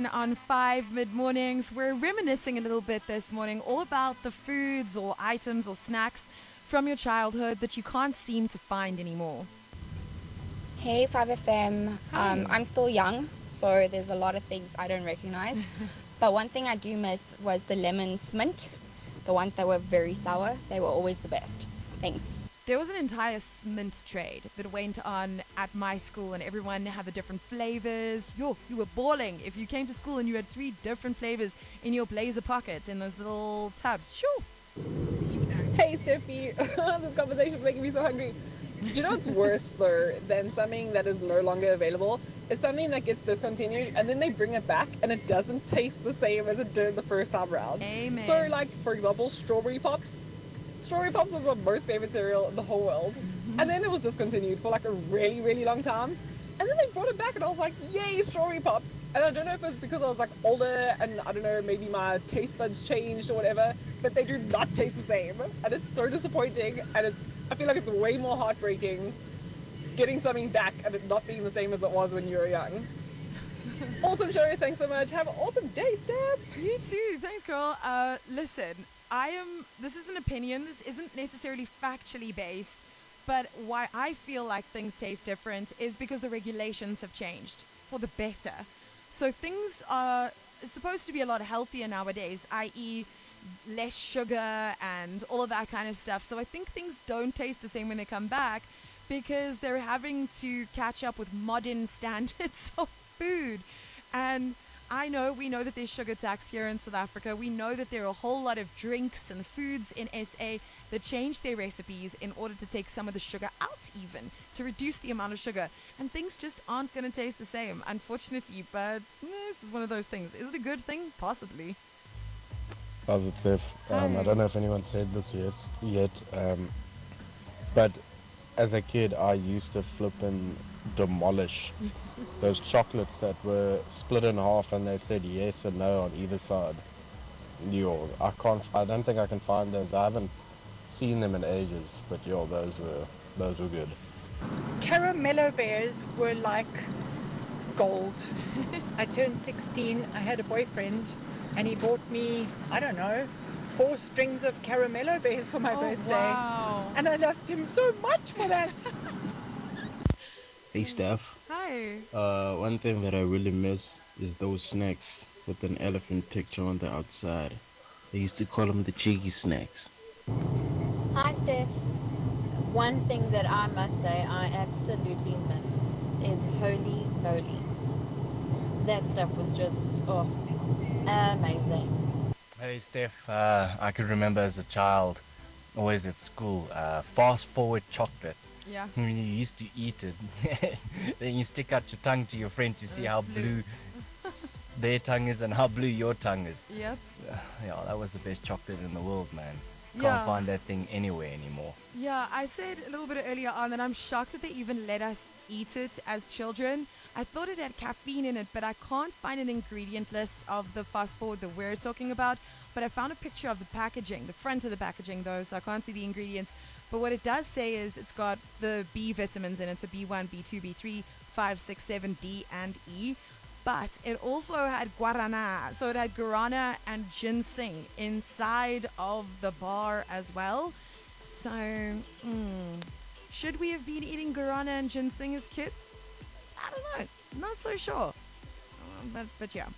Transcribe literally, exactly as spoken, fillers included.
in on five Mid-Mornings. We're reminiscing a little bit this morning all about the foods or items or snacks from your childhood that you can't seem to find anymore. Hey five F M, um, I'm still young, so there's a lot of things I don't recognize. But one thing I do miss was the lemon smint, the ones that were very sour. They were always the best. Thanks. There was an entire smint trade that went on at my school, and everyone had the different flavors. Yo, you were balling if you came to school and you had three different flavors in your blazer pocket in those little tubs. Shoo! Hey Steffi, this conversation is making me so hungry. Do you know what's worse though than something that is no longer available? It's something that gets discontinued and then they bring it back and it doesn't taste the same as it did the first time around. Amen. So like, for example, strawberry pops. Strawberry pops was my most favorite cereal in the whole world. Mm-hmm. And then it was discontinued for like a really, really long time. And then they brought it back and I was like, yay, strawberry pops. And I don't know if it's because I was like older and I don't know, maybe my taste buds changed or whatever, but they do not taste the same. And it's so disappointing, and it's I feel like it's way more heartbreaking getting something back and it not being the same as it was when you were young. Awesome show, thanks so much. Have an awesome day, Steph. You too, thanks girl. Uh, listen, I am, this is an opinion, this isn't necessarily factually based, but why I feel like things taste different is because the regulations have changed for the better. So things are supposed to be a lot healthier nowadays, that is less sugar and all of that kind of stuff. So I think things don't taste the same when they come back because they're having to catch up with modern standards of food. And I know, we know that there's sugar tax here in South Africa. We know that there are a whole lot of drinks and foods in S A that change their recipes in order to take some of the sugar out even, to reduce the amount of sugar. And things just aren't going to taste the same, unfortunately. But eh, this is one of those things. Is it a good thing? Possibly. Positive. Um, I don't know if anyone said this yet, yet um, but as a kid I used to flip and demolish those chocolates that were split in half and they said yes and no on either side. Yo, I can't, I don't think I can find those. I haven't seen them in ages, but yo, those were, those were good. Caramello bears were like gold. I turned sixteen, I had a boyfriend, and he bought me, I don't know, four strings of caramello bears for my oh, birthday. Wow. And I loved him so much for that. Hey Steph. Hi. Uh, one thing that I really miss is those snacks with an elephant picture on the outside. They used to call them the cheeky snacks. Hi Steph. One thing that I must say I absolutely miss is holy molies. That stuff was just, oh, amazing. Hey Steph, uh, I can remember as a child, always at school, uh, fast forward chocolate. Yeah. When you used to eat it, then you stick out your tongue to your friend to see Uh, how blue. blue their tongue is and how blue your tongue is. Yep. Yeah, that was the best chocolate in the world, man. Can't Yeah. find that thing anywhere anymore. Yeah, I said a little bit earlier on that I'm shocked that they even let us eat it as children. I thought it had caffeine in it, but I can't find an ingredient list of the fast forward that we're talking about. But I found a picture of the packaging, the front of the packaging though, so I can't see the ingredients. But what it does say is it's got the B vitamins in it, so B one, B two, B three, five, six, seven, D, and E. But it also had guarana, so it had guarana and ginseng inside of the bar as well. So, mm, should we have been eating guarana and ginseng as kids? I don't know. Not so sure. Um, but, but yeah.